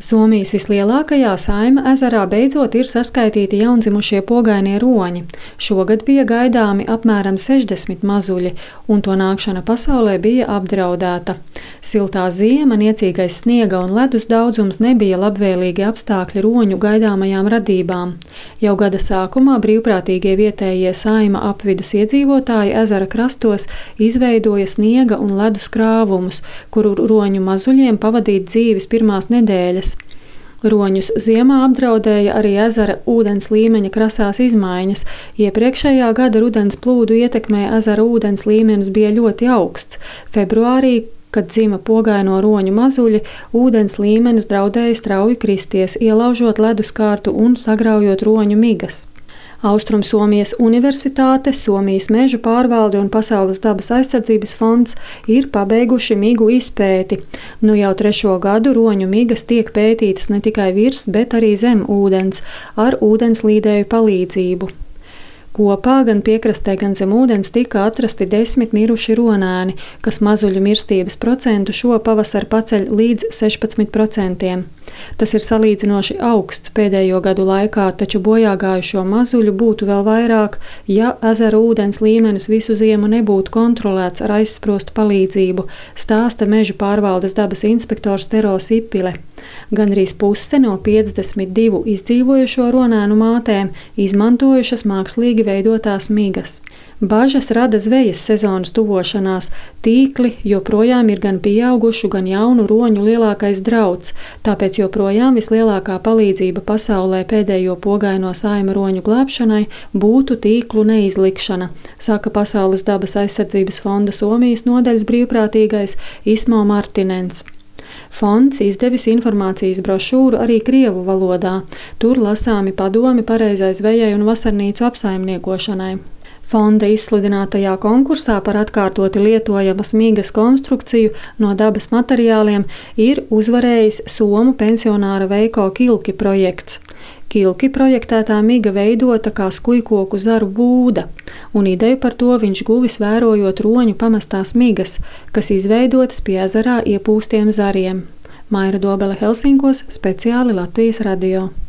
Somijas vislielākajā Saima ezerā beidzot ir saskaitīti jaundzimušie pogainie roņi. Šogad bija gaidāmi apmēram 60 mazuļi, un to nākšana pasaulē bija apdraudēta. Siltā ziema, niecīgais sniega un ledus daudzums nebija labvēlīgi apstākļi roņu gaidāmajām radībām. Jau gada sākumā brīvprātīgie vietējie Saima apvidus iedzīvotāji ezera krastos izveidoja sniega un ledus krāvumus, kuru roņu mazuļiem pavadīt dzīves pirmās nedēļas. Roņus ziemā apdraudēja arī ezera ūdens līmeņa krasās izmaiņas. Iepriekšējā gada rudens plūdu ietekmē ezera ūdens līmenis bija ļoti augsts. Februārī, kad dzima pogaino roņu mazuļi, ūdens līmenis draudēja strauji kristies, ielaužot leduskārtu un sagraujot roņu migas. Austrumsomijas Universitāte, Somijas mežu pārvalde un Pasaules dabas aizsardzības fonds ir pabeiguši migu izpēti. Nu jau 3. gadu roņu migas tiek pētītas ne tikai virs, bet arī zem ūdens ar ūdenslīdēju palīdzību. Kopā gan piekrastē, gan zem ūdens tika atrasti 10 miruši ronēni, kas mazuļu mirstības procentu šo pavasaru paceļ līdz 16%. Tas ir salīdzinoši augsts pēdējo gadu laikā, taču bojāgājušo mazuļu būtu vēl vairāk, ja ezera ūdens līmenis visu ziemu nebūtu kontrolēts ar aizsprostu palīdzību, stāsta mežu pārvaldes dabas inspektors Tero Sipile. Gandrīz puse no 52 izdzīvojušo ronēnu mātēm izmantojušas mākslīgi veidotās migas. Bažas rada zvejas sezonas tuvošanās. Tīkli joprojām ir gan pieaugušu, gan jaunu roņu lielākais drauds, tāpēc joprojām vislielākā palīdzība pasaulē pēdējo pogaino Saima roņu glābšanai būtu tīklu neizlikšana, saka Pasaules dabas aizsardzības fonda Somijas nodaļas brīvprātīgais Ismo Martinens. Fonds izdevis informācijas brošūru arī krievu valodā. Tur lasāmi padomi pareizai zvejai un vasarnīcu apsaimniekošanai. Fonda izsludinātajā konkursā par atkārtoti lietojamas migas konstrukciju no dabas materiāliem ir uzvarējis somu pensionāra Veiko Kilki projekts. Kilki projektētā miga veidota kā skujkoku zaru būda, un ideju par to viņš guvis vērojot roņu pamestās migas, kas izveidotas pie ezerā iepūstiem zariem. Maira Dobele Helsinkos, speciāli Latvijas radio.